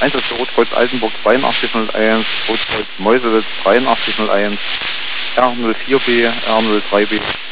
Einsatz für Rotkreuz Altenburg 8201, Rotkreuz Meuselwitz 8301, R04B, R03B.